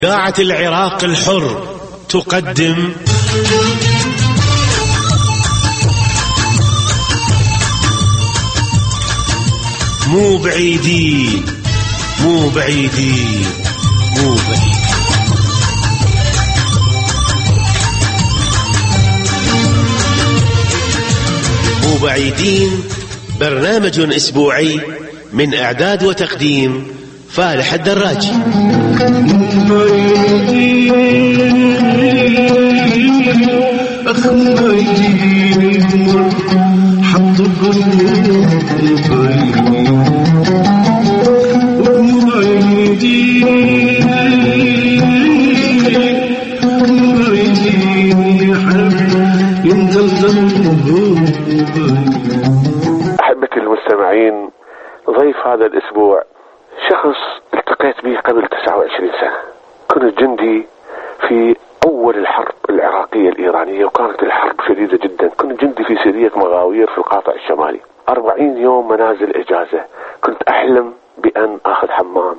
إذاعة العراق الحر تقدم مو بعيدين مو بعيدين مو بعيدين. مو بعيدين برنامج أسبوعي من إعداد وتقديم فالح الدراجي. أحبتي المستمعين، ضيف هذا الأسبوع شخص التقيت به قبل 29 سنة. كنت جندي في أول الحرب العراقية الإيرانية، وكانت الحرب شديدة جدا. كنت جندي في سرية مغاوير في القاطع الشمالي، 40 يوم منازل إجازة. كنت أحلم بأن أخذ حمام،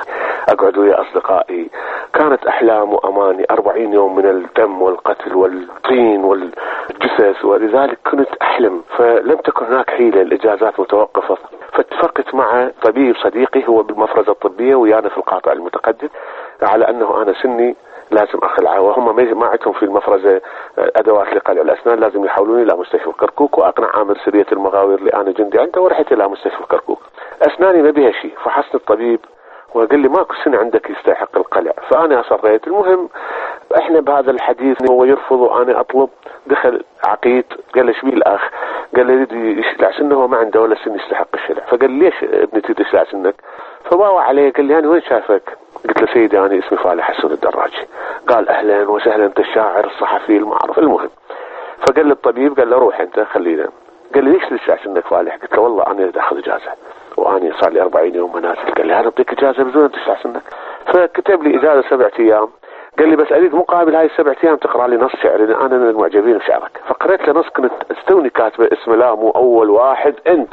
أقعد ويا أصدقائي. كانت أحلام وأماني 40 يوم من الدم والقتل والطين والجثث، ولذلك كنت أحلم. فلم تكن هناك حيلة، الإجازات متوقفة. فاتفقت مع طبيب صديقي هو بالمفرزة الطبية ويانا في القاطع المتقدم على أنه أنا سني لازم أخلعه، وهم ما عندهم في المفرزة أدوات لقلع الأسنان، لازم يحولوني إلى مستشفى كركوك. وأقنع عامل سرية المغاوير اللي أنا جندي عنده، ورحت إلى مستشفى كركوك. أسناني ما بيها شيء، فحصني الطبيب وقال لي ماكو سن عندك يستحق القلع. فأنا أصريت. المهم احنا بهذا الحديث هو يرفض وانا اطلب. دخل عقيد قال لي شبيه الاخ؟ قال لي يريد يشلع سنه، هو ما عنده ولا سن يستحق الشلع. فقال لي ليش ابنتي تشلع سنك؟ فباوع عليه قال لي انا وين شافك؟ قلت له سيدي انا اسمي فالح حسن الدراجي. قال اهلا وسهلا، انت الشاعر الصحفي المعروف. المهم فقال لي الطبيب، قال له روح انت خلينا. قال لي ليش تشلع سنك فالح؟ قلت له والله انا اخذ اجازه واني صار لي 40 يوم منازل. قال لي انا اعطيك اجازه بدون تشلع سنك. فكتب لي اجازه 7 ايام. قال لي بس اريد مقابل هاي ال7 ايام تقرا لي نص شعري، انا من المعجبين بشعرك. فقرأت له نص كنت استوني كاتبه اسم لا مو اول واحد انت.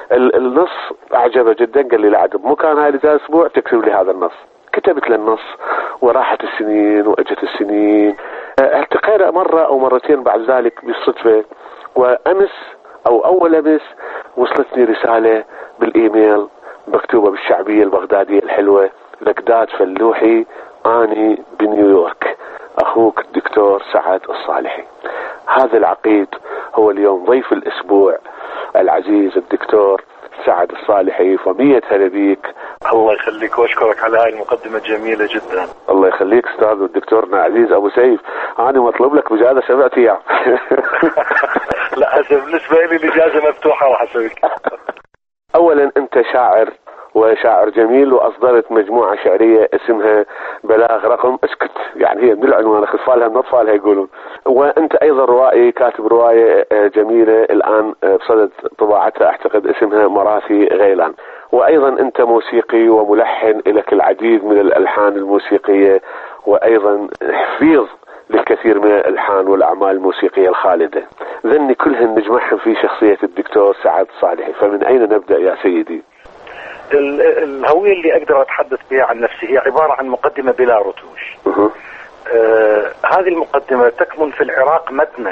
النص اعجبه جدا. قال لي لا عاد بمكان هاي الاجازه اسبوع تكتب لي هذا النص. كتبت له النص وراحت السنين واجت السنين. التقينا مره او مرتين بعد ذلك بالصدفه. وامس او اول امس وصلتني رساله بالايميل مكتوبه بالشعبيه البغداديه الحلوه: لقداد فلوحي، اني بنيويورك، اخوك الدكتور سعد الصالحي. هذا العقيد هو اليوم ضيف الاسبوع العزيز الدكتور سعد الصالحي. فمية هلا بيك. الله يخليك واشكرك على هاي المقدمة الجميلة جدا. الله يخليك استاذ ودكتورنا عزيز ابو سيف. انا مطلوب لك بجازة 7 ايام. لا حسب بالنسبة لي الاجازة مفتوحة وحسبك. اولا انت شاعر وشاعر جميل، واصدرت مجموعة شعرية اسمها بلاغ رقم اسكت، يعني هي من العنوان اخفالها من اطفالها يقولون. وانت ايضا روائي، كاتب رواية جميلة الان بصدد طباعتها اعتقد اسمها مراثي غيلان. وايضا انت موسيقي وملحن، لك العديد من الالحان الموسيقية، وايضا حفيظ للكثير من الالحان والاعمال الموسيقية الخالدة. ذني كلهن نجمعهم في شخصية الدكتور سعد الصالحي. فمن اين نبدأ يا سيدي؟ الهوية اللي أقدر أتحدث بها عن نفسي هي عبارة عن مقدمة بلا رتوش. هذه المقدمة تكمن في العراق متنا،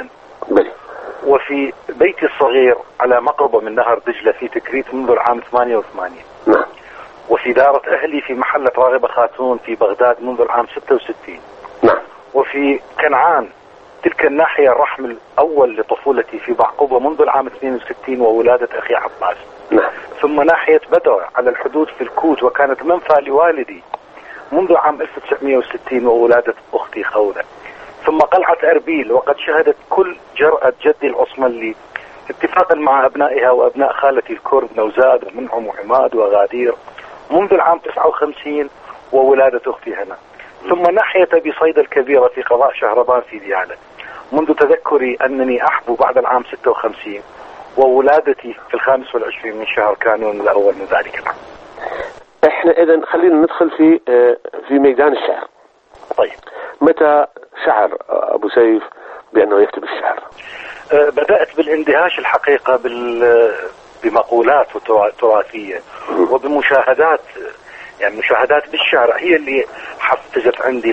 وفي بيتي الصغير على مقربة من نهر دجلة في تكريت منذ العام 88. وفي دارة أهلي في محلة راغبة خاتون في بغداد منذ العام 66. وفي كنعان تلك الناحية الرحم الأول لطفولتي في بعقوبة منذ العام 62 وولادة أخي عباس. ثم ناحية بدر على الحدود في الكوت، وكانت منفى لوالدي منذ عام 1960 وولادة أختي خولة. ثم قلعة أربيل، وقد شهدت كل جرأة جدي العصملي اتفاقا مع أبنائها وأبناء خالتي الكرد نوزاد ومنعم وحماد وغادير منذ العام 59 وولادة أختي هنا. ثم ناحية بصيد الكبيرة في قضاء شهربان في ديالى منذ تذكري أنني أحبو بعد العام 56 وولادتي في 25 من شهر كانون الأول من ذلك العام. احنا اذا خلينا ندخل في ميدان الشعر. طيب، متى شعر ابو سيف بانه يكتب الشعر؟ بدأت بالاندهاش الحقيقة بمقولات تراثية وبمشاهدات يعني مشاهدات بالشارع هي اللي حفزت عندي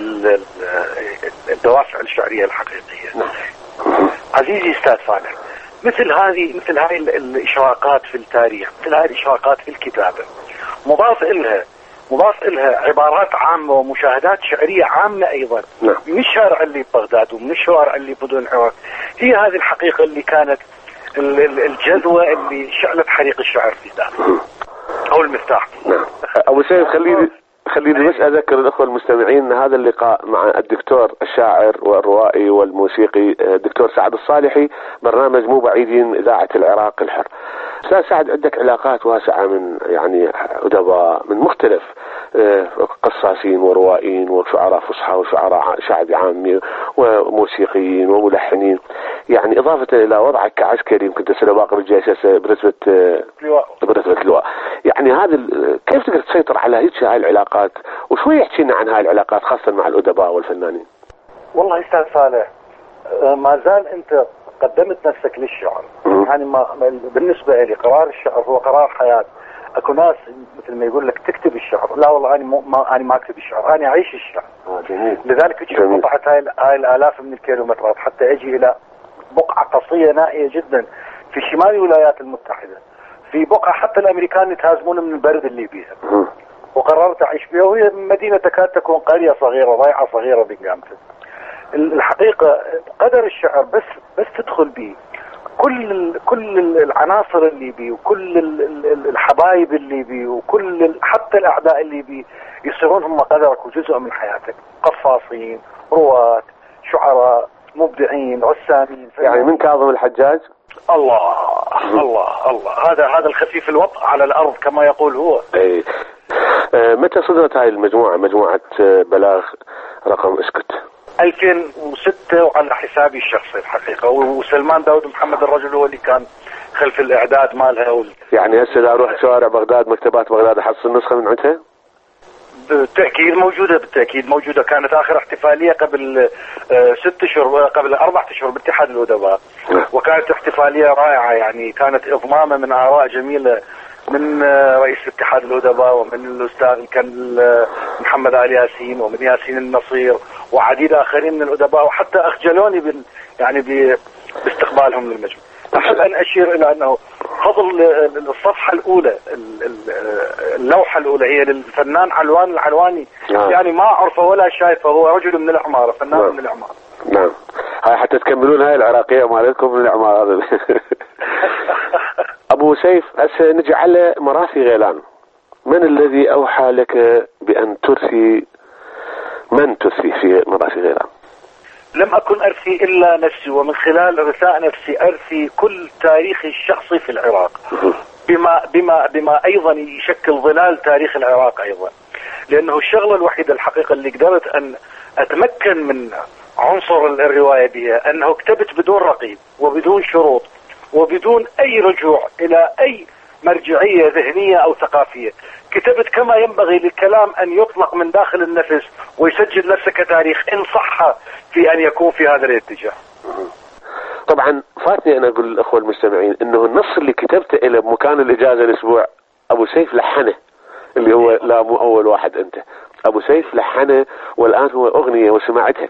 الدوافع الشعرية الحقيقية. عزيزي أستاذ صالح، مثل هاي الإشراقات في التاريخ، مثل هاي الإشراقات في الكتابة، مضاف إلها عبارات عامة ومشاهدات شعرية عامة أيضا من الشارع اللي ببغداد ومن الشوارع اللي بدون العراق. هي هذه الحقيقة اللي كانت الجذوة اللي شعلت حريق الشعر في ذاته، أو المفتاح. أبو سيف، خليني بس أذكر الأخوة المستمعين أن هذا اللقاء مع الدكتور الشاعر والروائي والموسيقي الدكتور سعد الصالحي، برنامج مو بعيدين إذاعة العراق الحر. أستاذ سعد، عندك علاقات واسعة من يعني أدباء من مختلف، قصاصين وروائيين وشعراء فصحى وشعراء شعبي عامي وموسيقيين وملحنين، يعني إضافة إلى وضعك كعسكري يمكن تسلى باقر الجيش برتبة لواء. يعني هذا كيف تقدر تسيطر على هاي العلاقات؟ وشوي يحكي لنا عن هاي العلاقات خاصة مع الأدباء والفنانين. والله أستاذ صالح، ما زال أنت قدمت نفسك للشعر. يعني بالنسبة لي قرار الشعر هو قرار حياة. اكو ناس مثل ما يقول لك تكتب الشعر، لا والله انا ما اكتب الشعر، انا اعيش الشعر. لذلك قطعت هاي الالاف من الكيلومترات حتى اجي الى بقعة قصية نائية جدا في شمال الولايات المتحدة، في بقعة حتى الامريكان يتهازمون من البرد اللي بيها، وقررت اعيش فيها، وهي مدينة تكاد تكون قرية صغيرة ضيعة صغيرة بقامتها. الحقيقة قدر الشعر بس تدخل به كل العناصر اللي بيه، وكل الحبايب اللي بيه، وكل حتى الاعداء اللي بيه يصيرون هم قدرك وجزء من حياتك. قصاصين، رواة، شعراء، مبدعين، رسامين. يعني من كاظم الحجاج. الله الله الله، هذا الخفيف الوطء على الارض كما يقول هو. اي متى صدرت هاي المجموعة، مجموعة بلاغ رقم اسكت؟ 2006 وعلى حسابي الشخصي الحقيقة، وسلمان داود محمد الرجل هو اللي كان خلف الإعداد مالها. يعني هسه إذا أروح شوارع بغداد، مكتبات بغداد، أحصل نسخة من عندها؟ بالتأكيد موجودة. كانت آخر احتفالية قبل 6 أشهر، قبل 4 أشهر باتحاد الأدباء، وكانت احتفالية رائعة. يعني كانت إضمامة من آراء جميلة من رئيس اتحاد الأدباء، ومن الأستاذ كان محمد آل ياسين، ومن ياسين النصير، وعديد آخرين من الأدباء، وحتى أخجلوني باستقبالهم للمجمع. أحب أن أشير إلى أنه فضل الصفحة الأولى، اللوحة الأولى هي للفنان علوان العلواني. يعني ما أعرفه ولا شايفه، هو رجل من العمارة، فنان من العمارة. نعم، هاي حتى تكملون هاي العراقية مالتكم من العمارة. أبو سيف، هسه نجي على مراسي غيلان. من الذي أوحى لك بأن ترثي؟ من ترثي في مراسي غيلان؟ لم أكن أرثي إلا نفسي، ومن خلال إرثاء نفسي أرثي كل تاريخي الشخصي في العراق، بما أيضا يشكل ظلال تاريخ العراق أيضا. لأنه الشغلة الوحيدة الحقيقة اللي قدرت أن أتمكن من عنصر الرواية بها أنه كتبت بدون رقيب وبدون شروط وبدون أي رجوع إلى أي مرجعية ذهنية أو ثقافية. كتبت كما ينبغي للكلام أن يطلق من داخل النفس ويسجل نفسه كتاريخ إن صح في أن يكون في هذا الاتجاه. طبعا فاتني أنا أقول للأخوة المستمعين أنه النص اللي كتبته إلى بمكان الإجازة الأسبوع أبو سيف لحنه، اللي هو لا مو أول واحد أنت، أبو سيف لحنه، والآن هو أغنية وسمعتها.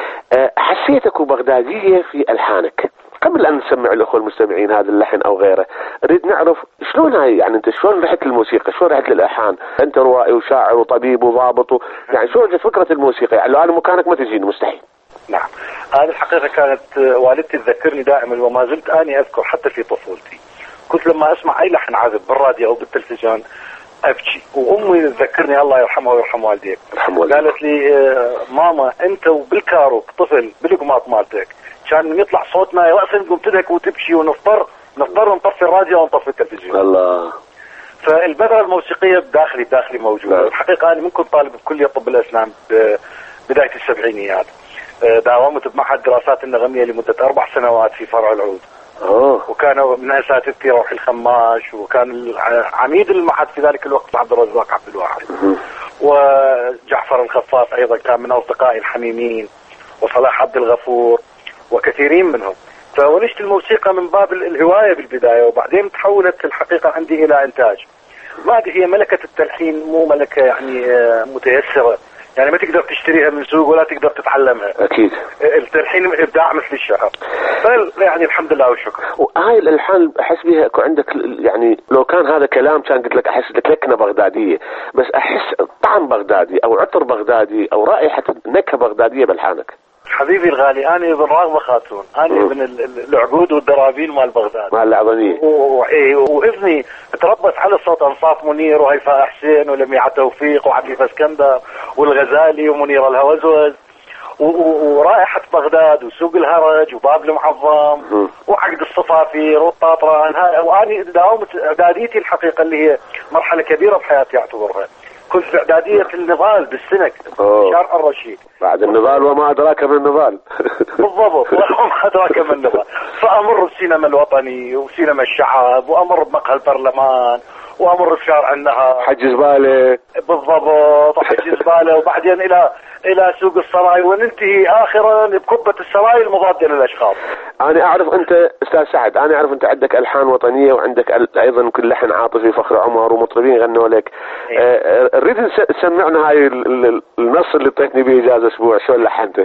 حسيتك بغدادية في ألحانك. قبل أن نسمع الأخوة المستمعين هذا اللحن أو غيره، نريد نعرف شلون هاي، يعني أنت شلون رحت للموسيقى، شلون رحت للألحان؟ أنت روائي وشاعر وطبيب وضابط يعني شلون فكرة الموسيقى؟ يعني لو أنا مكانك ما تجيني مستحيل. نعم، هذه الحقيقة كانت والدتي تذكرني دائما، وما زلت أني أذكر حتى في طفولتي كنت لما أسمع أي لحن عازف بالراديو أو بالتلفزيون أبكي، وأمي تذكرني الله يرحمها ويرحم والديك، قالت لي ماما أنت وبالكاروك طفل بالقماط مالتك كان من يطلع صوتنا رأسا تقوم تضحك وتبكي، ونضطر نطفي الراديو ونطفي التلفزيون. الله. فالبذرة الموسيقية بداخلي موجودة. الحقيقة أنا من كنت طالب بكلية طب الأسنان بداية السبعينيات، داومت بمعهد دراسات النغمية لمدة 4 سنوات في فرع العود. وكانوا من أساتذتي روحي الخماش، وكان عميد المعهد في ذلك الوقت عبد الرزاق عبد الواحد، وجعفر الخفاف أيضا كان من أصدقائي الحميمين، وصلاح عبد الغفور، وكثيرين منهم. فولجت الموسيقى من باب الهواية بالبداية، وبعدين تحولت الحقيقة عندي إلى إنتاج. ما هي ملكة التلحين مو ملكة يعني متيسرة، يعني ما تقدر تشتريها من سوق ولا تقدر تتعلمها. اكيد التلحين ابداع مثل الشعر، يعني الحمد لله والشكر. وهاي الالحان احس بيها عندك، يعني لو كان هذا كلام كان قلت لك احس لك لكنه بغداديه، بس احس طعم بغدادي او عطر بغدادي او رائحه نكهه بغداديه بالحانك. حبيبي الغالي، انا ابن راغبه خاتون، انا ابن العقود والدرابين مال بغداد، مال العظميه. وابني تربت على صوت انصاف منير وهيفاء حسين ولميعه توفيق وعفيف اسكندر والغزالي ومنير الهوزوز، ورائحه بغداد وسوق الهرج وباب المعظم وعقد الصفافير والطاطران. وانا داومت اعداديتي الحقيقه اللي هي مرحله كبيره بحياتي اعتبرها، كنت في اعداديه النضال بالسنك شارع الرشيد. بعد النضال وما ادراك ما النضال. بالضبط، وما ادراك ما النضال. فامر بالسينما الوطني وسينما الشعب، وامر بمقهى البرلمان، وامر بشارع النهر، حج زباله. بالضبط، حج زباله، وبعدين الى سوق السراي، وننتهي اخرا بقبه السراي المضاده للاشخاص. انا اعرف انت استاذ سعد، انا اعرف انت عندك الحان وطنيه وعندك ايضا كل لحن عاطفي، فخر عمر ومطربين غنوا لك. اريد تسمعنا هاي النص اللي اعطيتني به اجازه اسبوع، شلون لحنته؟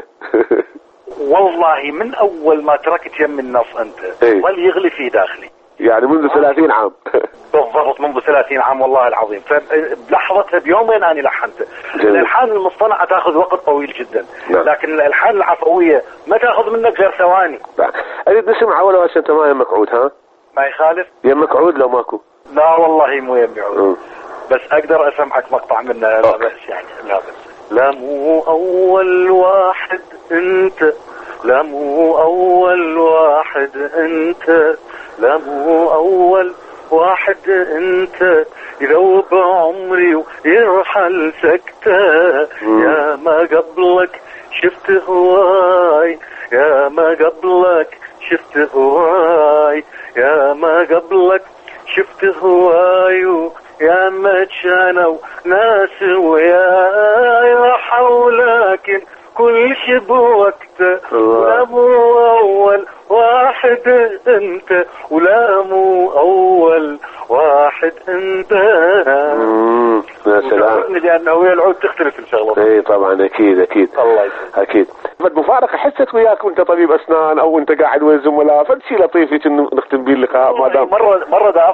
والله من اول ما تركت يم النص انت ظل يغلي في داخلي، يعني منذ 30 عام. بالضبط منذ 30 عام والله العظيم. فبلحظتها بيومين انا لحنته. الالحان المصطنعه تاخذ وقت طويل جدا، لكن الالحان العفويه ما تاخذ منك غير ثواني. اريد نسمع اول بس انت ما يمك عود؟ ها ما يخالف يمك عود لو ماكو؟ لا والله مو يمي عود، بس اقدر اسمعك مقطع منه. لا بس يعني لا بس. لا مو اول واحد انت، لا مو اول واحد انت، لا مو اول واحد انت، يذوب عمري ويرحل سكته. يا ما قبلك شفت هواي، يا ما قبلك شفت هواي، يا ما قبلك شفت هواي، يا ما كانوا ناس وياي راحوا لكن كل شي بوقته. ولا مو اول واحد انت، ولا مو اول واحد انت. يا سلام. لانه ويا العود تختلف الشغله. اي طبعا اكيد اكيد. الله يسلمك. اكيد. المفارقه حست وياك وانت طبيب اسنان او انت قاعد ويا الزملاء، فشي لطيف هيك نختم به اللقاء. ما دام مره دا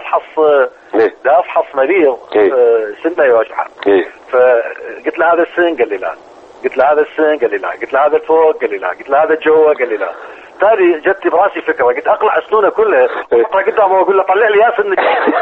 افحص مريض سنه يوجعه، فقلت له هذا السن، قال لي لا. قلت له هذا السن، قال لي لا. قلت له هذا الفوق، قال لي لا. قلت له هذا جوا، قال لي لا. تالي جت براسي فكره، قلت اقلع اسنونه كلها واحطها قدامه واقول له طلع لي يا سنك.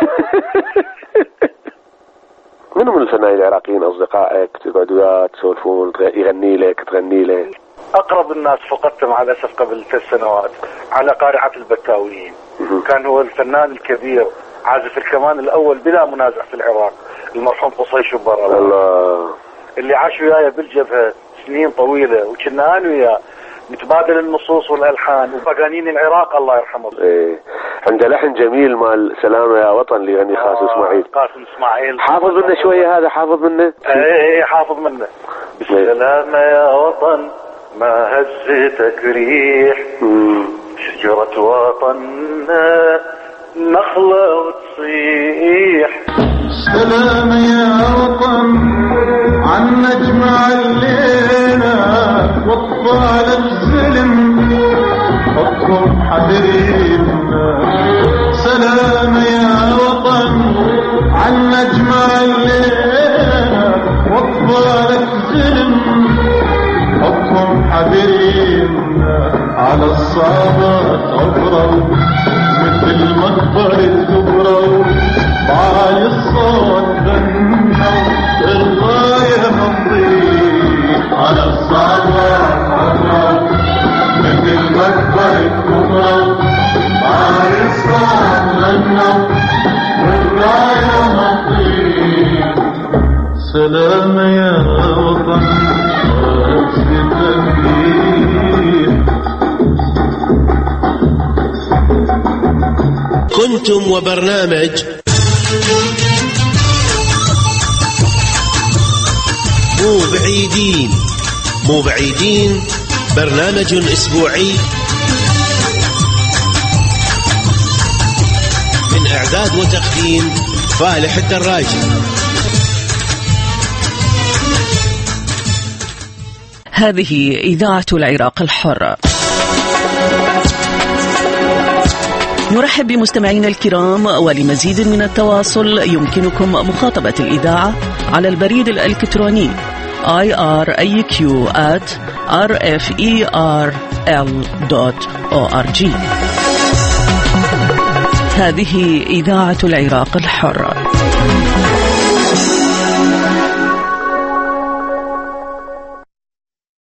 منو من الفنانين العراقيين اصدقائك تقعدوا وياه تسولفون، يغني لك تغني له؟ اقرب الناس فقدته مع الاسف قبل 3 سنوات على قارعه البكاويين. كان هو الفنان الكبير عازف الكمان الاول بلا منازع في العراق، المرحوم قصي شبر الله، اللي عاش وياي بالجبهه سنين طويله، وكنا انا وياه نتبادل النصوص والالحان وفقانين العراق الله يرحمه. ايه عنده لحن جميل مال سلامه يا وطن اللي يغني قاسم اسماعيل. قاسم اسماعيل حافظ منه شويه؟ هذا حافظ منه؟ ايه حافظ منه. بالسلامه يا وطن ما هزتك ريح، شجره وطننا نخله وتصيح. سلام يا وطن عن نجمع الليلة واطفال الظلم حكم حبيبنا. سلام يا وطن عن نجمع الليلة واطفال الظلم حكم حبيبنا. على الصعبات عبروا مثل مقبرة كبروا، بعالي الصوت غنوا الغاية مضيق. على الصعبات عبروا مثل مقبرة كبروا، بعالي الصوت غنوا الغاية مضيق. سلام يا وطن وأجل كنتم وبرنامج مو بعيدين برنامج أسبوعي من إعداد وتقديم فالح الدراجي. هذه إذاعة العراق الحر. نرحب بمستمعينا الكرام، ولمزيد من التواصل يمكنكم مخاطبة الإذاعة على البريد الإلكتروني iraq@rferl.org. هذه إذاعة العراق الحر.